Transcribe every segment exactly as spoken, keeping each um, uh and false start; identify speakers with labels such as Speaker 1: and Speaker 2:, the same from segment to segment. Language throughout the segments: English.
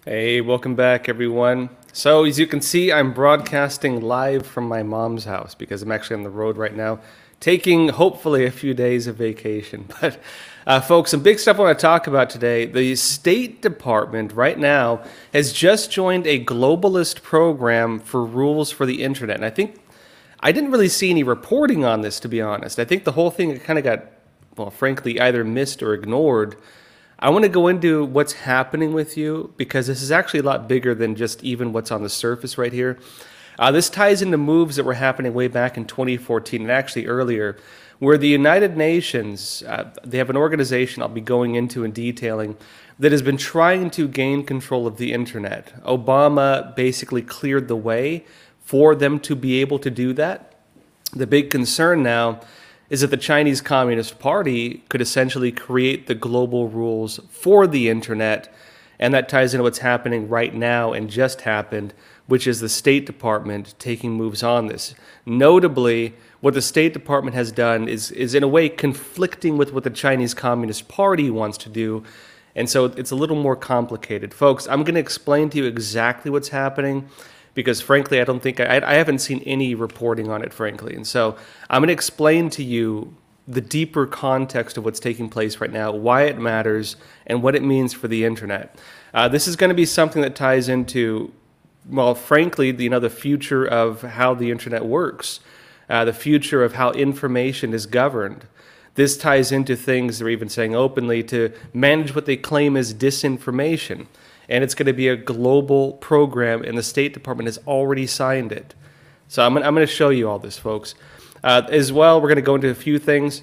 Speaker 1: Hey, welcome back, everyone. So, as you can see, I'm broadcasting live from my mom's house because I'm actually on the road right now, taking hopefully a few days of vacation. But, uh, folks, some big stuff I want to talk about today. The State Department right now has just joined a globalist program for rules for the internet. And I think I didn't really see any reporting on this, to be honest. I think the whole thing kind of got, well, frankly, either missed or ignored. I want to go into what's happening with you because this is actually a lot bigger than just even what's on the surface right here. Uh, this ties into moves that were happening way back in twenty fourteen and actually earlier, where the United Nations, uh, they have an organization I'll be going into and detailing that has been trying to gain control of the internet. Obama basically cleared the way for them to be able to do that. The big concern now is that the Chinese Communist Party could essentially create the global rules for the internet. And that ties into what's happening right now and just happened, which is the State Department taking moves on this. Notably, what the State Department has done is, is in a way conflicting with what the Chinese Communist Party wants to do. And so it's a little more complicated. Folks, I'm going to explain to you exactly what's happening because frankly, I don't think I, I haven't seen any reporting on it, frankly. And so I'm going to explain to you the deeper context of what's taking place right now, why it matters, and what it means for the internet. Uh, this is going to be something that ties into, well, frankly, the, you know, the future of how the internet works, uh, the future of how information is governed. This ties into things they're even saying openly to manage what they claim is disinformation. And it's going to be a global program, and the State Department has already signed it. So I'm, I'm going to show you all this, folks. Uh, as well, we're going to go into a few things,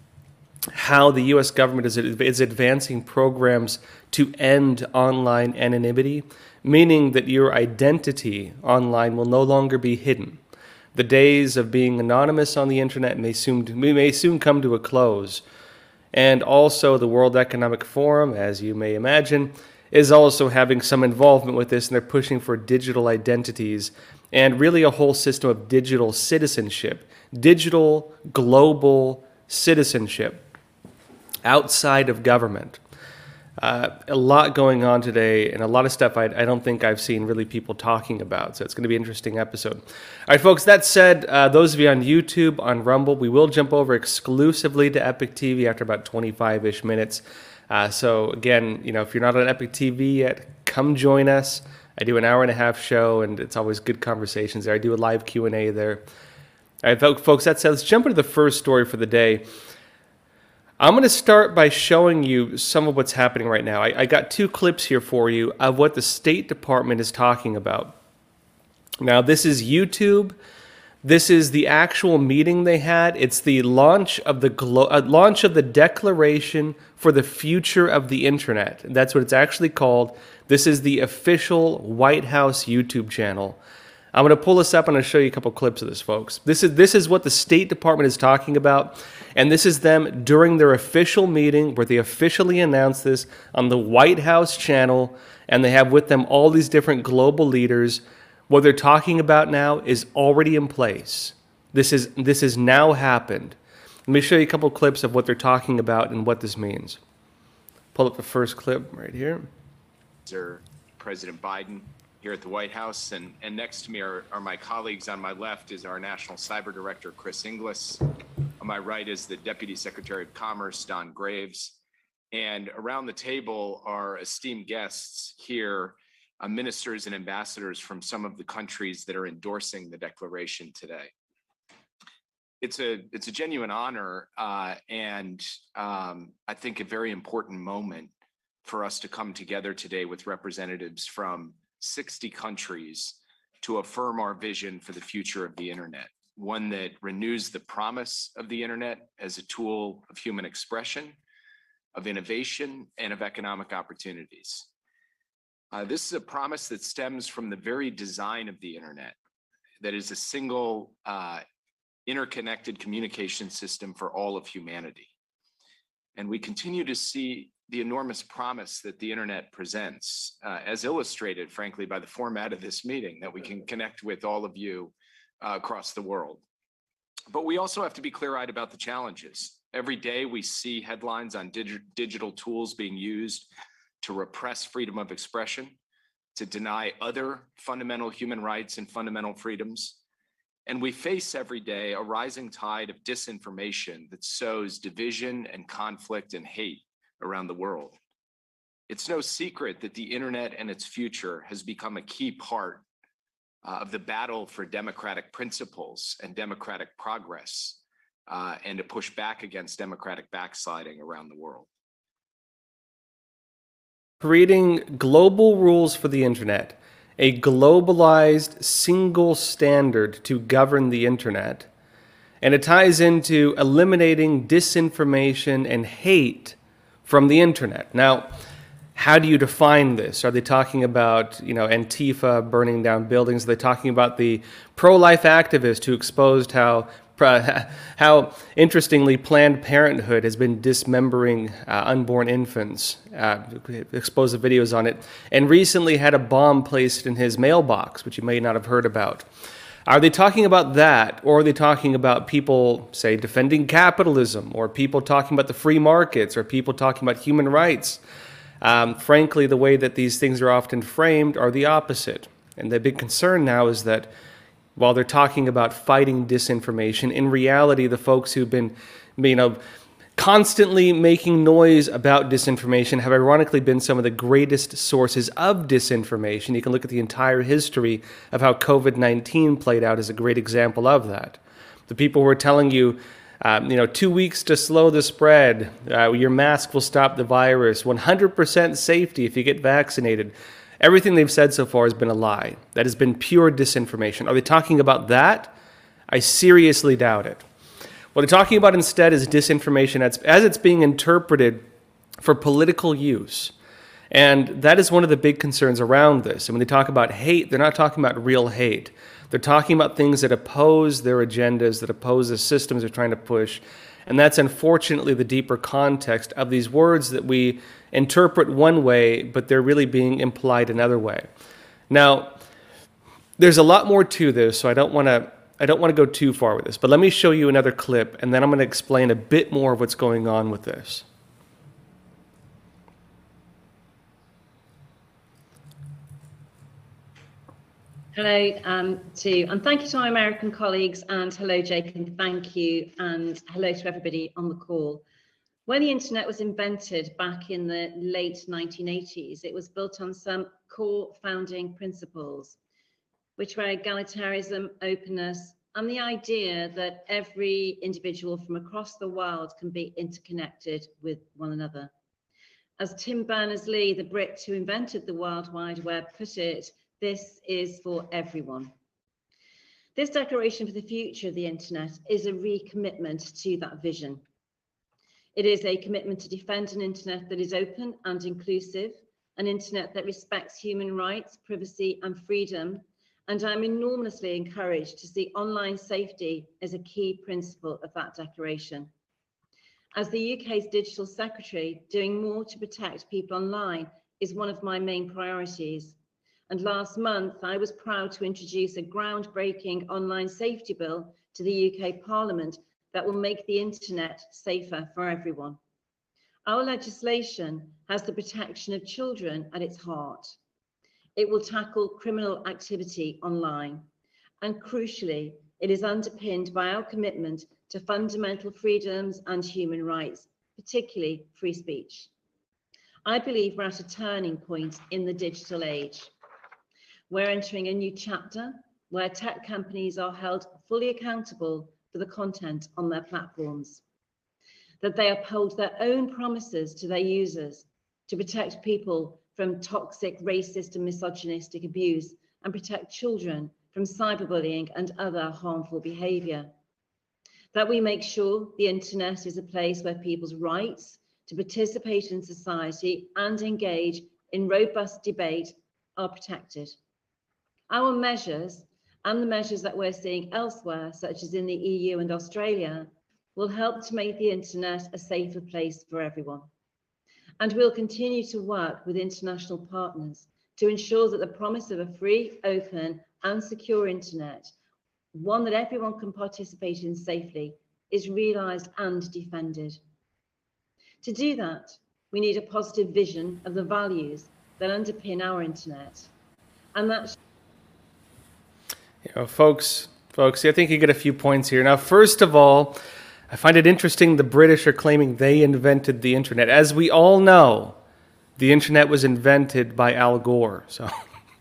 Speaker 1: how the U S government is, is advancing programs to end online anonymity, meaning that your identity online will no longer be hidden. The days of being anonymous on the internet may soon, may soon come to a close. And also the World Economic Forum, as you may imagine, is also having some involvement with this, and they're pushing for digital identities and really a whole system of digital citizenship, digital global citizenship outside of government. Uh, a lot going on today and a lot of stuff I, I don't think I've seen really people talking about. So it's going to be an interesting episode. All right, folks, that said, uh, those of you on YouTube, on Rumble, we will jump over exclusively to Epic T V after about twenty-five-ish minutes. Uh, so again, you know, if you're not on Epic T V yet, come join us. I do an hour and a half show, and it's always good conversations there. I do a live Q and A there. All right, folks, that said, let's jump into the first story for the day. I'm going to start by showing you some of what's happening right now. I, I got two clips here for you of what the State Department is talking about. Now, this is YouTube. This is the actual meeting they had. It's the launch of the glo- uh, launch of the Declaration for the Future of the Internet. That's what it's actually called. This is the official White House YouTube channel. I'm going to pull this up and I'll show you a couple clips of this, folks. This is this is what the State Department is talking about, and this is them during their official meeting where they officially announced this on the White House channel, and they have with them all these different global leaders. What they're talking about now is already in place. This is this has now happened. Let me show you a couple clips of what they're talking about and what this means. Pull up the first clip right here.
Speaker 2: Sir, President Biden here at the White House, and, and next to me are, are my colleagues. On my left is our National Cyber Director, Chris Inglis. On my right is the Deputy Secretary of Commerce, Don Graves. And around the table are esteemed guests here, uh, ministers and ambassadors from some of the countries that are endorsing the declaration today. It's a it's a genuine honor uh, and um, I think a very important moment for us to come together today with representatives from sixty countries to affirm our vision for the future of the internet, one that renews the promise of the internet as a tool of human expression, of innovation, and of economic opportunities. Uh, this is a promise that stems from the very design of the internet, that is a single uh, interconnected communication system for all of humanity. And we continue to see the enormous promise that the internet presents, uh, as illustrated, frankly, by the format of this meeting, that we can connect with all of you uh, across the world. But we also have to be clear-eyed about the challenges. Every day we see headlines on dig- digital tools being used to repress freedom of expression, to deny other fundamental human rights and fundamental freedoms. And we face every day a rising tide of disinformation that sows division and conflict and hate around the world. It's no secret that the internet and its future has become a key part uh, of the battle for democratic principles and democratic progress, uh, and to push back against democratic backsliding around the world.
Speaker 1: Creating global rules for the internet, a globalized single standard to govern the internet, and it ties into eliminating disinformation and hate from the internet. Now, how do you define this? Are they talking about, you know, Antifa burning down buildings? Are they talking about the pro-life activist who exposed how how, interestingly, Planned Parenthood has been dismembering uh, unborn infants, uh, exposed the videos on it, and recently had a bomb placed in his mailbox, which you may not have heard about? Are they talking about that, or are they talking about people, say, defending capitalism, or people talking about the free markets, or people talking about human rights? Um, frankly, the way that these things are often framed are the opposite. And the big concern now is that while they're talking about fighting disinformation, in reality, the folks who've been, you know, constantly making noise about disinformation have ironically been some of the greatest sources of disinformation. You can look at the entire history of how COVID nineteen played out as a great example of that. The people who are telling you, um, you know, two weeks to slow the spread, uh, your mask will stop the virus, one hundred percent safety if you get vaccinated. Everything they've said so far has been a lie. That has been pure disinformation. Are they talking about that? I seriously doubt it. What they're talking about instead is disinformation as, as it's being interpreted for political use. And that is one of the big concerns around this. And when they talk about hate, they're not talking about real hate. They're talking about things that oppose their agendas, that oppose the systems they're trying to push. And that's unfortunately the deeper context of these words that we interpret one way, but they're really being implied another way. Now, there's a lot more to this, so I don't want to I don't want to go too far with this, but let me show you another clip, and then I'm going to explain a bit more of what's going on with this.
Speaker 3: Hello um, to, and thank you to my American colleagues, and hello, Jake, and thank you, and hello to everybody on the call. When the internet was invented back in the late nineteen eighties, it was built on some core founding principles, which were egalitarianism, openness, and the idea that every individual from across the world can be interconnected with one another. As Tim Berners-Lee, the Brit who invented the World Wide Web, put it, this is for everyone. This declaration for the future of the internet is a recommitment to that vision. It is a commitment to defend an internet that is open and inclusive, an internet that respects human rights, privacy, and freedom. And I'm enormously encouraged to see online safety as a key principle of that declaration. As the U K's Digital Secretary, doing more to protect people online is one of my main priorities. And last month, I was proud to introduce a groundbreaking online safety bill to the U K Parliament that will make the internet safer for everyone. Our legislation has the protection of children at its heart. It will tackle criminal activity online. And crucially, it is underpinned by our commitment to fundamental freedoms and human rights, particularly free speech. I believe we're at a turning point in the digital age. We're entering a new chapter where tech companies are held fully accountable for the content on their platforms, that they uphold their own promises to their users to protect people from toxic, racist and misogynistic abuse and protect children from cyberbullying and other harmful behaviour. That we make sure the internet is a place where people's rights to participate in society and engage in robust debate are protected. Our measures and the measures that we're seeing elsewhere, such as in the E U and Australia, will help to make the internet a safer place for everyone. And we'll continue to work with international partners to ensure that the promise of a free, open and secure internet, one that everyone can participate in safely, is realised and defended. To do that, we need a positive vision of the values that underpin our internet. And that's
Speaker 1: You know, folks, folks, I think you get a few points here. Now, first of all, I find it interesting the British are claiming they invented the internet. As we all know, the internet was invented by Al Gore. So,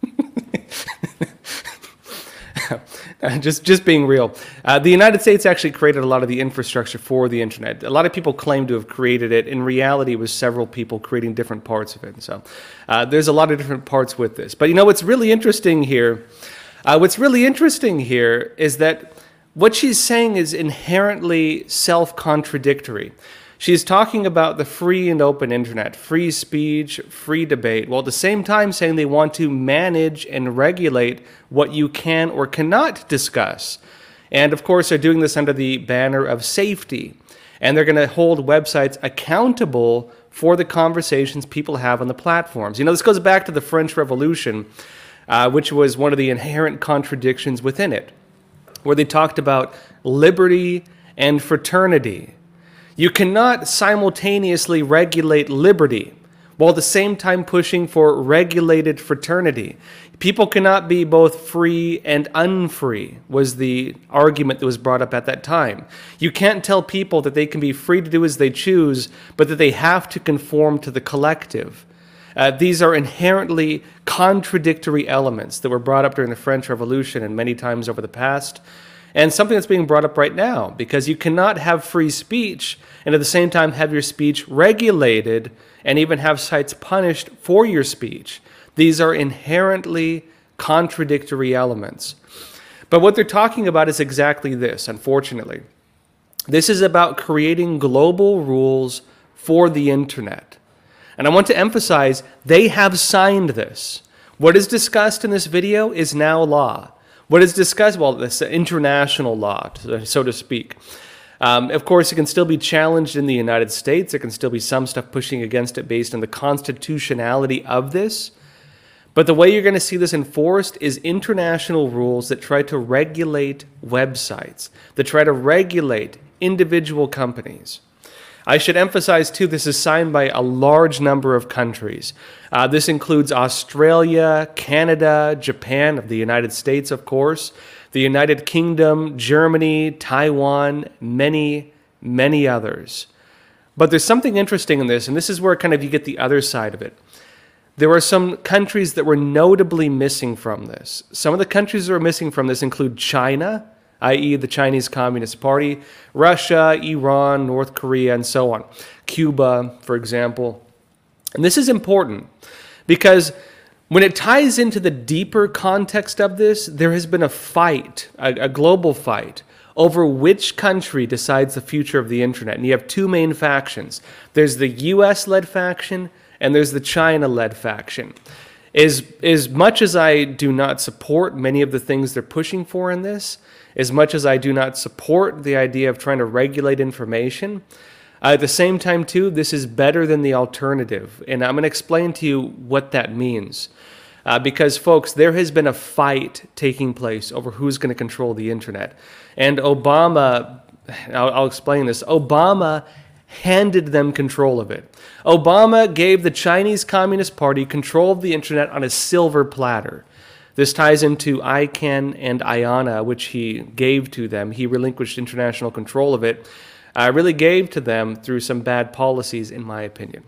Speaker 1: just just being real, uh, the United States actually created a lot of the infrastructure for the internet. A lot of people claim to have created it. In reality, it was several people creating different parts of it. So, uh, there's a lot of different parts with this. But you know what's really interesting here? Uh, what's really interesting here is that what she's saying is inherently self-contradictory. She's talking about the free and open internet, free speech, free debate, while at the same time saying they want to manage and regulate what you can or cannot discuss. And of course, they're doing this under the banner of safety. And they're going to hold websites accountable for the conversations people have on the platforms. You know, this goes back to the French Revolution, uh, which was one of the inherent contradictions within it, where they talked about liberty and fraternity. You cannot simultaneously regulate liberty while at the same time pushing for regulated fraternity. People cannot be both free and unfree, was the argument that was brought up at that time. You can't tell people that they can be free to do as they choose, but that they have to conform to the collective. Uh, these are inherently contradictory elements that were brought up during the French Revolution and many times over the past, and something that's being brought up right now, because you cannot have free speech and at the same time have your speech regulated and even have sites punished for your speech. These are inherently contradictory elements. But what they're talking about is exactly this, unfortunately. This is about creating global rules for the internet. And I want to emphasize, they have signed this. What is discussed in this video is now law. What is discussed, well, this international law, so to speak. Um, of course, it can still be challenged in the United States. There can still be some stuff pushing against it based on the constitutionality of this. But the way you're going to see this enforced is international rules that try to regulate websites, that try to regulate individual companies. I should emphasize, too, this is signed by a large number of countries. Uh, this includes Australia, Canada, Japan, of the United States, of course, the United Kingdom, Germany, Taiwan, many, many others. But there's something interesting in this, and this is where kind of you get the other side of it. There are some countries that were notably missing from this. Some of the countries that are missing from this include China, that is the Chinese Communist Party, Russia, Iran, North Korea, and so on. Cuba, for example. And this is important because when it ties into the deeper context of this, there has been a fight, a, a global fight, over which country decides the future of the internet. And you have two main factions. There's the U S-led faction and there's the China-led faction. As, as much as I do not support many of the things they're pushing for in this, as much as I do not support the idea of trying to regulate information, uh, at the same time, too, this is better than the alternative. And I'm going to explain to you what that means. Uh, because, folks, there has been a fight taking place over who's going to control the internet. And Obama, I'll, I'll explain this, Obama handed them control of it. Obama gave the Chinese Communist Party control of the internet on a silver platter. This ties into I CANN and IANA, which he gave to them. He relinquished international control of it. Uh, really gave to them through some bad policies, in my opinion.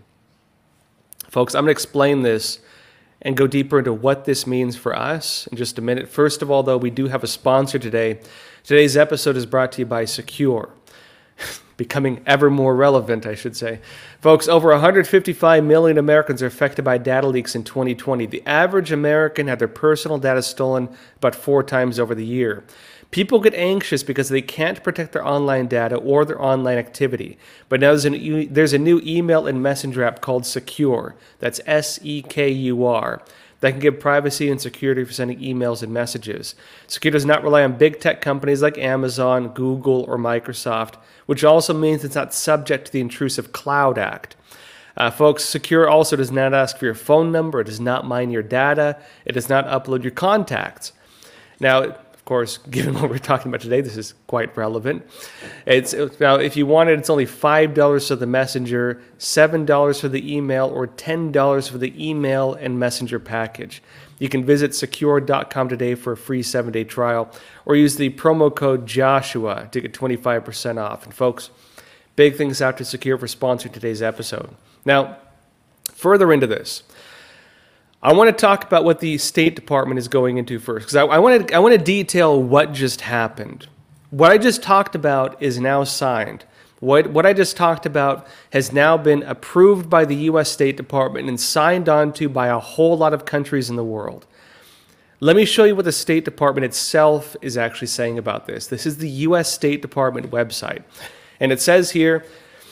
Speaker 1: Folks, I'm going to explain this and go deeper into what this means for us in just a minute. First of all, though, we do have a sponsor today. Today's episode is brought to you by Secure. Becoming ever more relevant, I should say. Folks, over one hundred fifty-five million Americans are affected by data leaks in twenty twenty. The average American had their personal data stolen about four times over the year. People get anxious because they can't protect their online data or their online activity. But now there's, an, there's a new email and messenger app called Secure. That's S E K U R. That can give privacy and security for sending emails and messages. Secure does not rely on big tech companies like Amazon, Google, or Microsoft, which also means it's not subject to the Intrusive Cloud Act. Uh, folks, Secure also does not ask for your phone number. It does not mine your data. It does not upload your contacts. Now, of course, given what we're talking about today, this is quite relevant. It's now, if you want it, it's only five dollars for the messenger, seven dollars for the email, or ten dollars for the email and messenger package. You can visit secure dot com today for a free seven-day trial, or use the promo code Joshua to get twenty-five percent off. And folks, big things out to Secure for sponsoring today's episode. Now, further into this, I want to talk about what the State Department is going into first, because I, I want to I want to detail what just happened. What I just talked about is now signed. What, what I just talked about has now been approved by the U S State Department and signed on to by a whole lot of countries in the world. Let me show you what the State Department itself is actually saying about this. This is the U S State Department website. And it says here,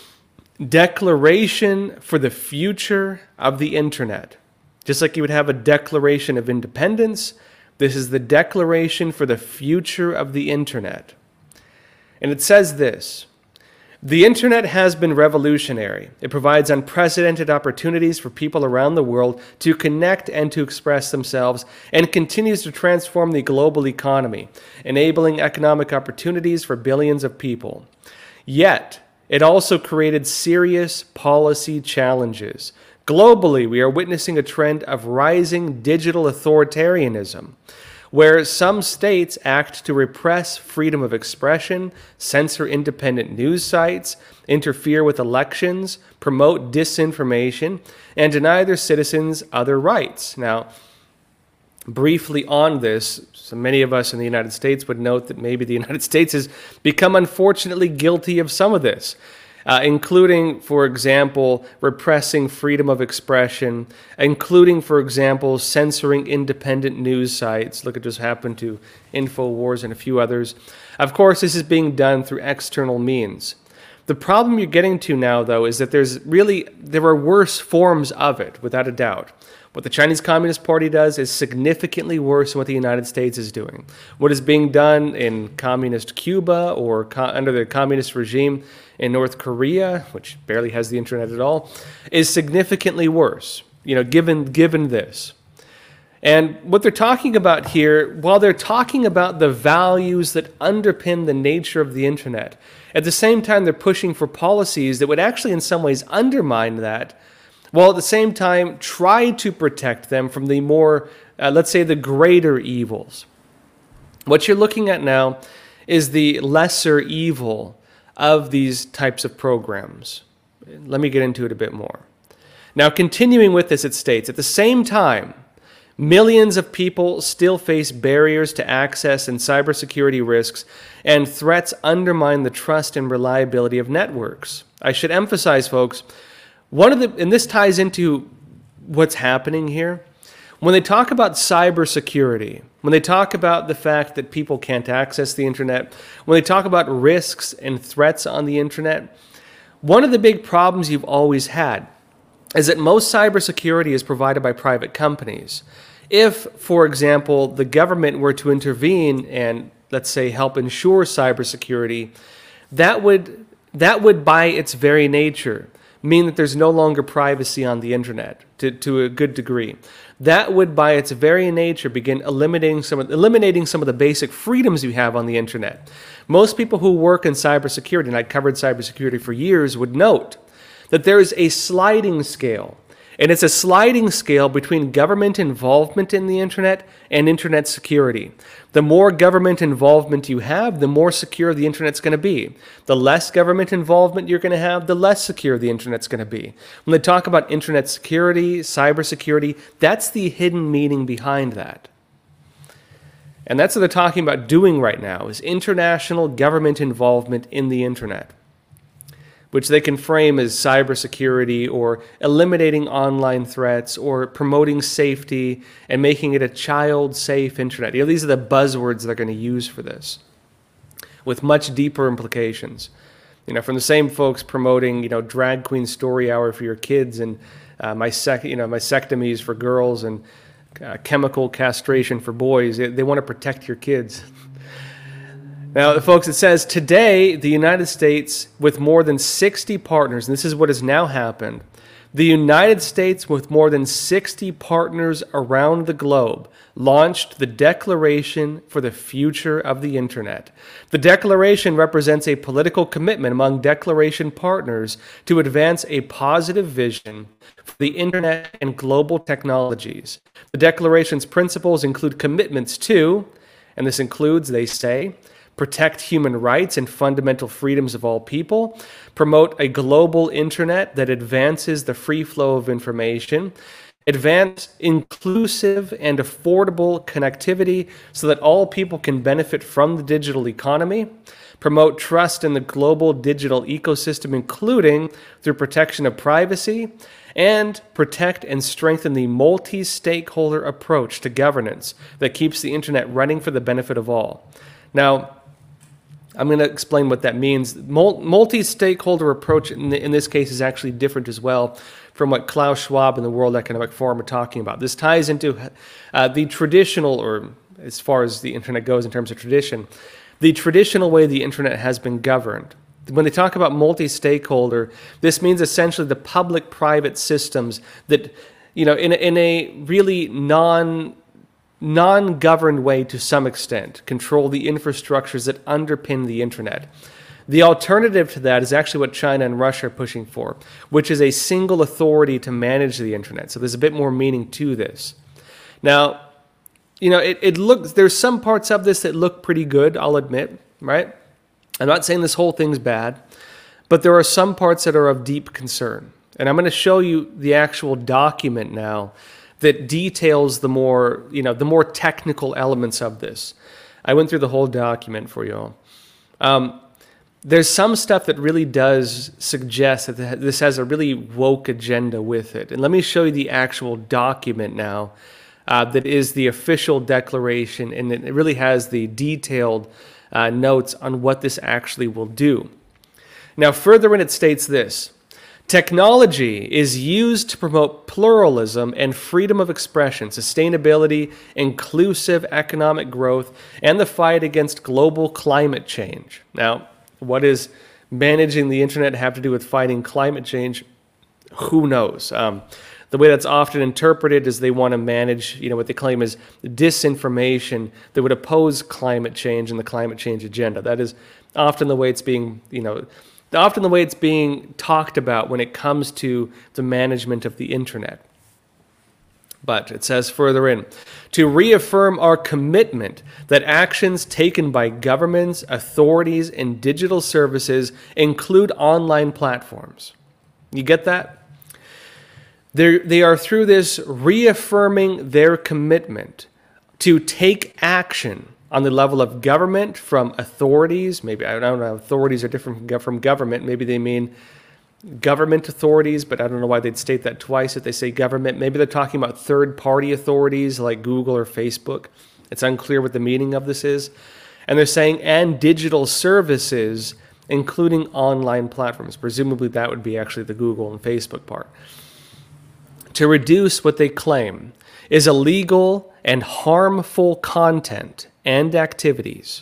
Speaker 1: Declaration for the Future of the Internet. Just like you would have a Declaration of Independence, this is the Declaration for the Future of the Internet. And it says this: the internet has been revolutionary. It provides unprecedented opportunities for people around the world to connect and to express themselves, and continues to transform the global economy, enabling economic opportunities for billions of people. Yet, it also created serious policy challenges. Globally, we are witnessing a trend of rising digital authoritarianism, where some states act to repress freedom of expression, censor independent news sites, interfere with elections, promote disinformation, and deny their citizens other rights. Now, briefly on this, so many of us in the United States would note that maybe the United States has become unfortunately guilty of some of this. Uh, including, for example, repressing freedom of expression, including, for example, censoring independent news sites. Look at what just happened to InfoWars and a few others. Of course, this is being done through external means. The problem you're getting to now, though, is that there's really, there are worse forms of it, without a doubt. What the Chinese Communist Party does is significantly worse than what the United States is doing. What is being done in communist Cuba or co- under the communist regime in North Korea, which barely has the internet at all, is significantly worse, you know, given, given this. And what they're talking about here, while they're talking about the values that underpin the nature of the internet, at the same time they're pushing for policies that would actually in some ways undermine that, while at the same time try to protect them from the more, uh, let's say, the greater evils. What you're looking at now is the lesser evil of these types of programs. Let me get into it a bit more. Now, continuing with this, it states, at the same time, millions of people still face barriers to access and cybersecurity risks, and threats undermine the trust and reliability of networks. I should emphasize, folks, one of the, and this ties into what's happening here. When they talk about cybersecurity, when they talk about the fact that people can't access the internet, when they talk about risks and threats on the internet, one of the big problems you've always had is that most cybersecurity is provided by private companies. If, for example, the government were to intervene and, let's say, help ensure cybersecurity, that would, that would by its very nature mean that there's no longer privacy on the internet to, to a good degree. That would, by its very nature, begin eliminating some of, eliminating some of the basic freedoms you have on the internet. Most people who work in cybersecurity, and I covered cybersecurity for years, would note that there is a sliding scale. And it's a sliding scale between government involvement in the internet and internet security. The more government involvement you have, the more secure the internet's going to be. The less government involvement you're going to have, the less secure the internet's going to be. When they talk about internet security, cybersecurity, that's the hidden meaning behind that. And that's what they're talking about doing right now, is international government involvement in the internet, which they can frame as cybersecurity or eliminating online threats or promoting safety and making it a child-safe internet. You know, these are the buzzwords they're going to use for this, with much deeper implications. You know, from the same folks promoting, you know, drag queen story hour for your kids and uh, my sec, you know, mastectomies for girls and uh, chemical castration for boys. They, they want to protect your kids. Now, folks, it says, today, the United States, with more than sixty partners, and this is what has now happened, the United States, with more than sixty partners around the globe, launched the Declaration for the Future of the Internet. The Declaration represents a political commitment among Declaration partners to advance a positive vision for the internet and global technologies. The Declaration's principles include commitments to, and this includes, they say, protect human rights and fundamental freedoms of all people, promote a global internet that advances the free flow of information, advance inclusive and affordable connectivity so that all people can benefit from the digital economy, promote trust in the global digital ecosystem, including through protection of privacy, and protect and strengthen the multi-stakeholder approach to governance that keeps the internet running for the benefit of all. Now, I'm going to explain what that means. Multi-stakeholder approach in, the, in this case is actually different as well from what Klaus Schwab and the World Economic Forum are talking about. This ties into uh, the traditional, or as far as the internet goes in terms of tradition, the traditional way the internet has been governed. When they talk about multi-stakeholder, this means essentially the public-private systems that, you know, in a, in a really non non-governed way to some extent, control the infrastructures that underpin the internet. The alternative to that is actually what China and Russia are pushing for, which is a single authority to manage the internet. So there's a bit more meaning to this. Now, you know, it, it looks, there's some parts of this that look pretty good, I'll admit, right? I'm not saying this whole thing's bad, but there are some parts that are of deep concern. And I'm going to show you the actual document now that details the more, you know, the more technical elements of this. I went through the whole document for you all. Um, there's some stuff that really does suggest that this has a really woke agenda with it. And let me show you the actual document now uh, that is the official declaration, and it really has the detailed uh, notes on what this actually will do. Now, further in, it states this: technology is used to promote pluralism and freedom of expression, sustainability, inclusive economic growth, and the fight against global climate change. Now, what does managing the internet have to do with fighting climate change? Who knows? Um, the way that's often interpreted is they want to manage, you know, what they claim is disinformation that would oppose climate change and the climate change agenda. That is often the way it's being, you know, often the way it's being talked about when it comes to the management of the internet. But it says further in, to reaffirm our commitment that actions taken by governments, authorities, and digital services include online platforms. You get that? They're, they are through this reaffirming their commitment to take action on the level of government, from authorities. Maybe, I don't know, authorities are different from government. Maybe they mean government authorities, but I don't know why they'd state that twice if they say government. Maybe they're talking about third-party authorities like Google or Facebook. It's unclear what the meaning of this is. And they're saying, and digital services, including online platforms. Presumably that would be actually the Google and Facebook part. To reduce what they claim is illegal and harmful content and activities.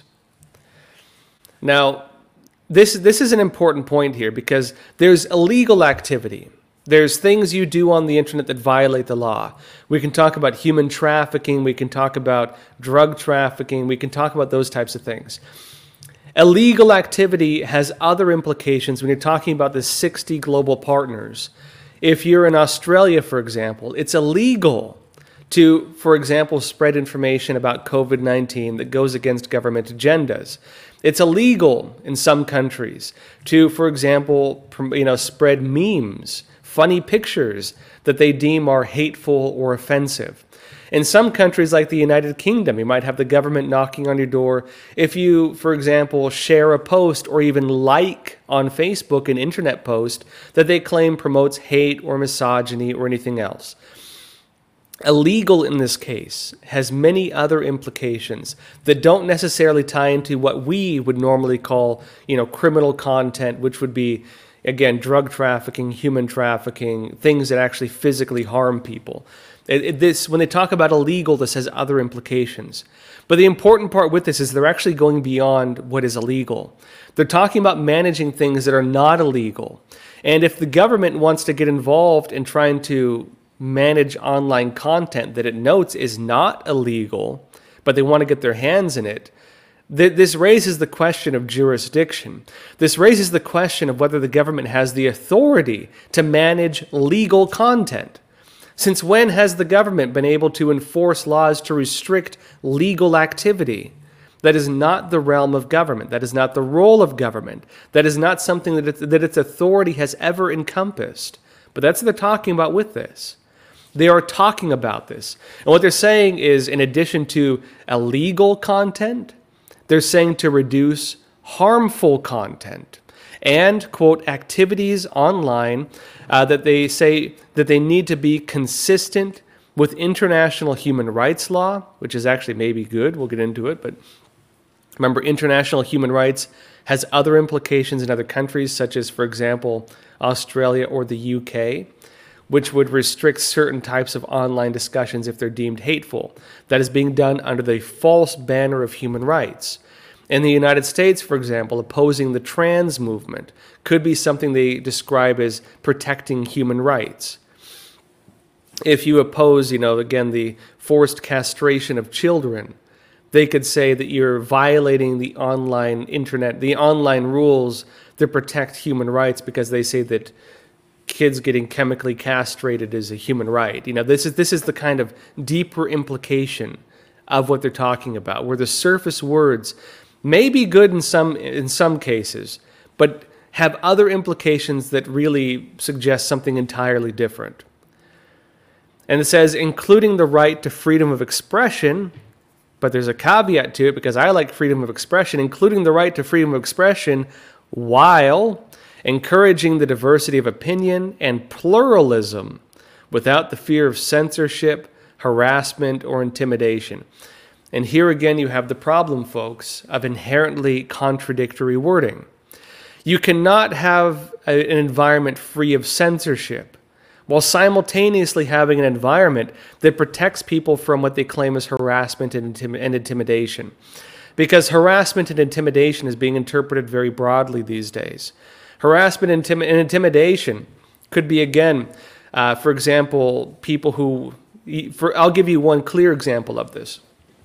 Speaker 1: Now, this, this is an important point here, because there's illegal activity. There's things you do on the internet that violate the law. We can talk about human trafficking. We can talk about drug trafficking. We can talk about those types of things. Illegal activity has other implications when you're talking about the sixty global partners. If you're in Australia, for example, it's illegal to, for example, spread information about COVID nineteen that goes against government agendas. It's illegal in some countries to, for example, you know, spread memes, funny pictures that they deem are hateful or offensive. In some countries like the United Kingdom, you might have the government knocking on your door if you, for example, share a post or even like on Facebook an internet post that they claim promotes hate or misogyny or anything else. Illegal in this case has many other implications that don't necessarily tie into what we would normally call, you know, criminal content, which would be, again, drug trafficking, human trafficking, things that actually physically harm people. It, it, this, when they talk about illegal, this has other implications. But the important part with this is they're actually going beyond what is illegal. They're talking about managing things that are not illegal. And if the government wants to get involved in trying to manage online content that it notes is not illegal, but they want to get their hands in it, th- this raises the question of jurisdiction. This raises the question of whether the government has the authority to manage legal content. Since when has the government been able to enforce laws to restrict legal activity? That is not the realm of government. That is not the role of government. That is not something that, it, that its authority has ever encompassed. But that's what they're talking about with this. They are talking about this. And what they're saying is, in addition to illegal content, they're saying to reduce harmful content and, quote, activities online uh, that they say that they need to be consistent with international human rights law, which is actually maybe good. We'll get into it. But remember, international human rights has other implications in other countries, such as, for example, Australia or the U K, which would restrict certain types of online discussions if they're deemed hateful. That is being done under the false banner of human rights. In the United States, for example, opposing the trans movement could be something they describe as protecting human rights. If you oppose, you know, again, the forced castration of children, they could say that you're violating the online internet, the online rules that protect human rights, because they say that kids getting chemically castrated is a human right. You know, this is this is the kind of deeper implication of what they're talking about, where the surface words may be good in some in some cases, but have other implications that really suggest something entirely different. And it says, including the right to freedom of expression, but there's a caveat to it, because I like freedom of expression, including the right to freedom of expression while encouraging the diversity of opinion and pluralism without the fear of censorship, harassment, or intimidation. And here again, you have the problem, folks, of inherently contradictory wording. You cannot have a, an environment free of censorship while simultaneously having an environment that protects people from what they claim as harassment and, intim- and intimidation. Because harassment and intimidation is being interpreted very broadly these days. Harassment and, intim- and intimidation could be, again, uh, for example, people who... For, I'll give you one clear example of this.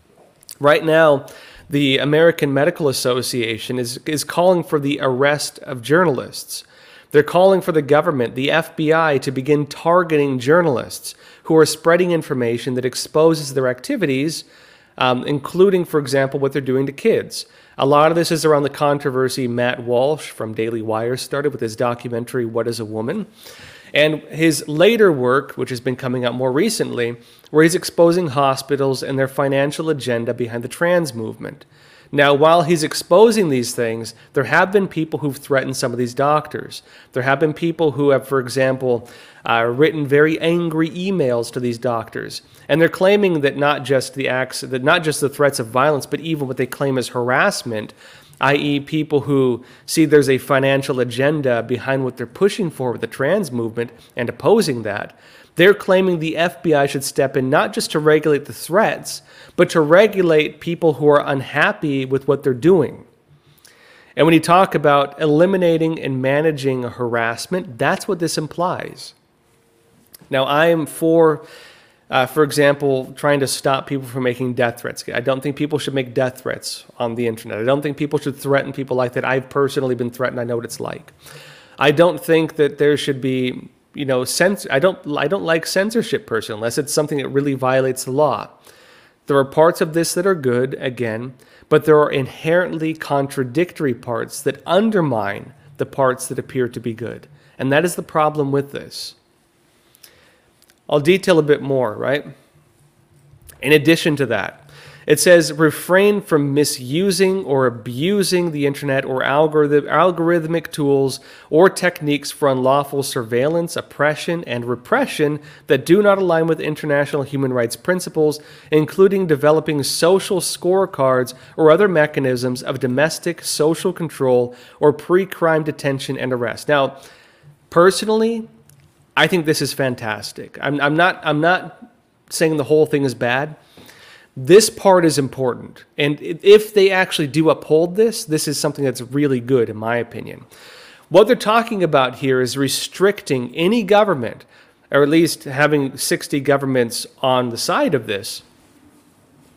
Speaker 1: Right now, the American Medical Association is, is calling for the arrest of journalists. They're calling for the government, the F B I, to begin targeting journalists who are spreading information that exposes their activities, um, including, for example, what they're doing to kids. A lot of this is around the controversy Matt Walsh from Daily Wire started with his documentary, What is a Woman? And his later work, which has been coming out more recently, where he's exposing hospitals and their financial agenda behind the trans movement. Now, while he's exposing these things, there have been people who've threatened some of these doctors. There have been people who have, for example, uh, written very angry emails to these doctors. And they're claiming that not just the acts, that not just the threats of violence, but even what they claim as harassment, that is people who see there's a financial agenda behind what they're pushing for with the trans movement and opposing that. They're claiming the F B I should step in not just to regulate the threats, but to regulate people who are unhappy with what they're doing. And when you talk about eliminating and managing harassment, that's what this implies. Now, I am for, uh, for example, trying to stop people from making death threats. I don't think people should make death threats on the internet. I don't think people should threaten people like that. I've personally been threatened. I know what it's like. I don't think that there should be... You know, cens- I don't. I don't like censorship personally, unless it's something that really violates the law. There are parts of this that are good, again, but there are inherently contradictory parts that undermine the parts that appear to be good, and that is the problem with this. I'll detail a bit more, right? In addition to that, it says refrain from misusing or abusing the internet or algorithm, algorithmic tools or techniques for unlawful surveillance, oppression, and repression that do not align with international human rights principles, including developing social scorecards or other mechanisms of domestic social control or pre-crime detention and arrest. Now, personally, I think this is fantastic. I'm, I'm not. I'm not saying the whole thing is bad. This part is important, and if they actually do uphold this, this is something that's really good, in my opinion. What they're talking about here is restricting any government, or at least having sixty governments on the side of this,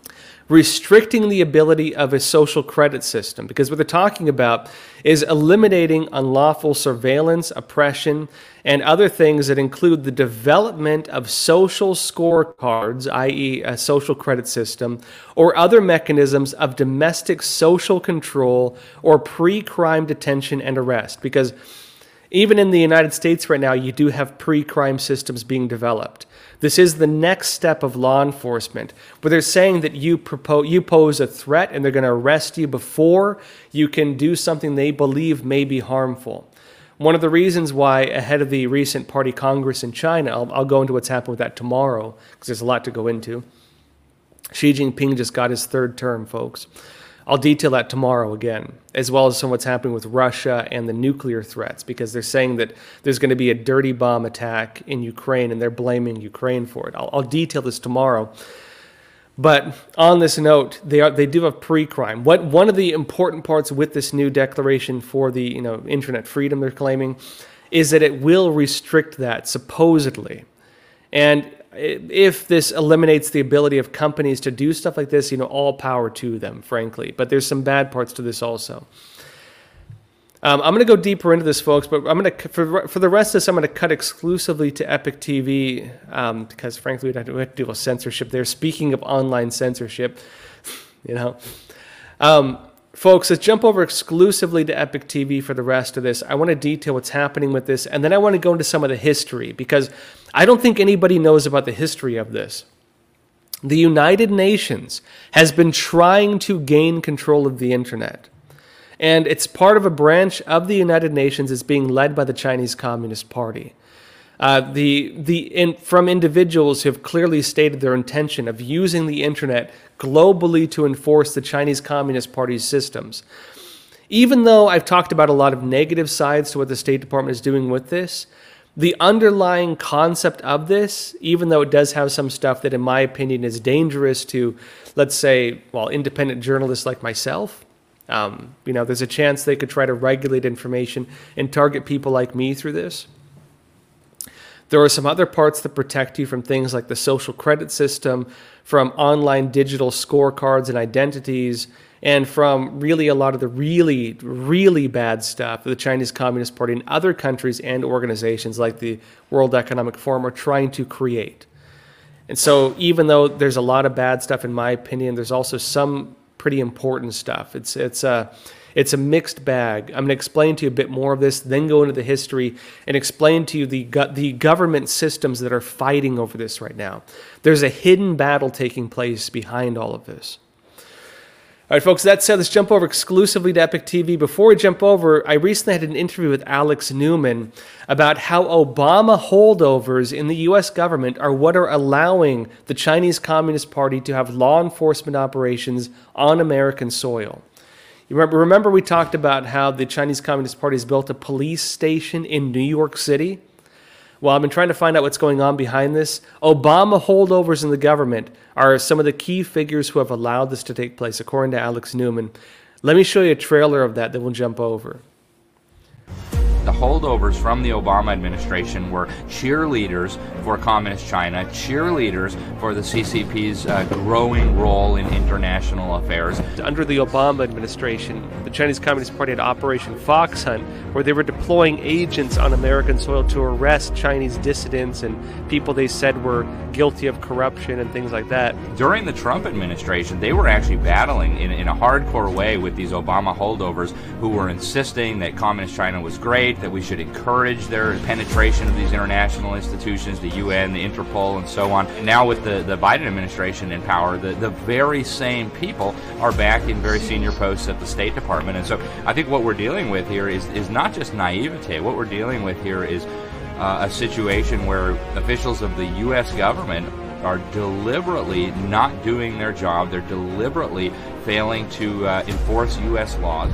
Speaker 1: restricting the ability of a social credit system, because what they're talking about is eliminating unlawful surveillance, oppression, and other things that include the development of social scorecards, that is a social credit system, or other mechanisms of domestic social control or pre-crime detention and arrest. Because even in the United States right now, you do have pre-crime systems being developed. This is the next step of law enforcement, where they're saying that you propose, you pose a threat and they're going to arrest you before you can do something they believe may be harmful. One of the reasons why, ahead of the recent Party Congress in China, I'll, I'll go into what's happened with that tomorrow, because there's a lot to go into. Xi Jinping just got his third term, folks. I'll detail that tomorrow again, as well as some what's happening with Russia and the nuclear threats, because they're saying that there's going to be a dirty bomb attack in Ukraine, and they're blaming Ukraine for it. I'll, I'll detail this tomorrow. But on this note, they are they do have pre-crime. What one of the important parts with this new declaration for the you know internet freedom they're claiming is that it will restrict that, supposedly. And if this eliminates the ability of companies to do stuff like this, you know, all power to them, frankly. But there's some bad parts to this also. Um, I'm going to go deeper into this, folks, but I'm going to, for, for the rest of this, I'm going to cut exclusively to Epic T V um, because, frankly, we have, to, we have to deal with censorship there. Speaking of online censorship, you know. Um, folks, let's jump over exclusively to Epic T V for the rest of this. I want to detail what's happening with this, and then I want to go into some of the history, because I don't think anybody knows about the history of this. The United Nations has been trying to gain control of the internet. And it's part of a branch of the United Nations that's being led by the Chinese Communist Party. Uh, the the in, from individuals who have clearly stated their intention of using the internet globally to enforce the Chinese Communist Party's systems. Even though I've talked about a lot of negative sides to what the State Department is doing with this, the underlying concept of this, even though it does have some stuff that, in my opinion, is dangerous to, let's say, well, independent journalists like myself, Um, you know, there's a chance they could try to regulate information and target people like me through this. There are some other parts that protect you from things like the social credit system, from online digital scorecards and identities, and from really a lot of the really, really bad stuff that the Chinese Communist Party and other countries and organizations like the World Economic Forum are trying to create. And so even though there's a lot of bad stuff, in my opinion, there's also some pretty important stuff. It's it's a it's a mixed bag. I'm going to explain to you a bit more of this, then go into the history and explain to you the go- the government systems that are fighting over this right now. There's a hidden battle taking place behind all of this. All right, folks, that said, let's jump over exclusively to Epic T V. Before we jump over, I recently had an interview with Alex Newman about how Obama holdovers in the U S government are what are allowing the Chinese Communist Party to have law enforcement operations on American soil. You remember, remember we talked about how the Chinese Communist Party has built a police station in New York City? Well, I've been trying to find out what's going on behind this. Obama holdovers in the government are some of the key figures who have allowed this to take place, according to Alex Newman. Let me show you a trailer of that that we'll jump over.
Speaker 4: The holdovers from the Obama administration were cheerleaders for Communist China, cheerleaders for the C C P's uh, growing role in international affairs.
Speaker 1: Under the Obama administration, the Chinese Communist Party had Operation Fox Hunt, where they were deploying agents on American soil to arrest Chinese dissidents and people they said were guilty of corruption and things like that.
Speaker 4: During the Trump administration, they were actually battling in, in a hardcore way with these Obama holdovers who were insisting that Communist China was great, that we should encourage their penetration of these international institutions, the U N, the Interpol, and so on. And now with the, the Biden administration in power, the, the very same people are back in very senior posts at the State Department. And so I think what we're dealing with here is, is not just naivete. What we're dealing with here is uh, a situation where officials of the U S government are deliberately not doing their job. They're deliberately failing to uh, enforce U S laws.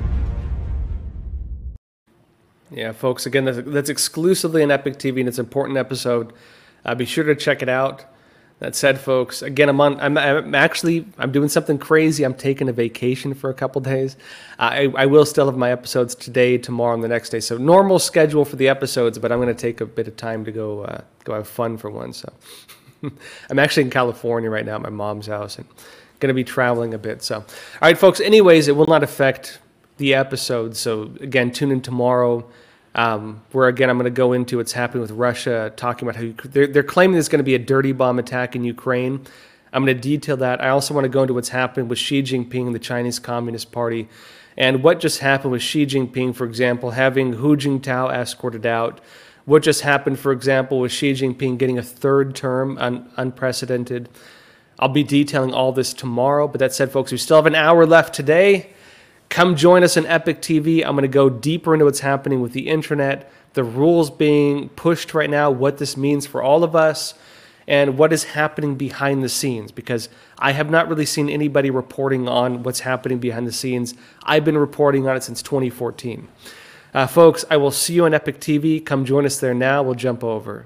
Speaker 1: Yeah, folks, again, that's, that's exclusively on Epic T V, and it's an important episode. Uh, be sure to check it out. That said, folks, again, I'm on. I'm, I'm actually I'm doing something crazy. I'm taking a vacation for a couple days. Uh, I, I will still have my episodes today, tomorrow, and the next day. So normal schedule for the episodes, but I'm going to take a bit of time to go uh, go have fun for once. So I'm actually in California right now at my mom's house, and going to be traveling a bit. So, all right, folks. Anyways, it will not affect the episode. So again, tune in tomorrow, um, where again I'm going to go into what's happening with Russia, talking about how you, they're, they're claiming there's going to be a dirty bomb attack in Ukraine. I'm going to detail that. I also want to go into what's happened with Xi Jinping and the Chinese Communist Party, and what just happened with Xi Jinping, for example, having Hu Jintao escorted out. What just happened, for example, with Xi Jinping getting a third term, un- unprecedented. I'll be detailing all this tomorrow. But that said, folks, we still have an hour left today. Come join us on Epic T V. I'm going to go deeper into what's happening with the internet, the rules being pushed right now, what this means for all of us, and what is happening behind the scenes, because I have not really seen anybody reporting on what's happening behind the scenes. I've been reporting on it since twenty fourteen. Uh, folks, I will see you on Epic T V. Come join us there now. We'll jump over.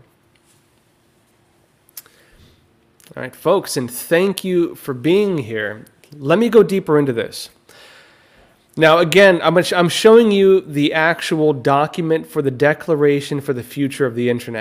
Speaker 1: All right, folks, and thank you for being here. Let me go deeper into this. Now, again, I'm I'm showing you the actual document for the Declaration for the Future of the Internet.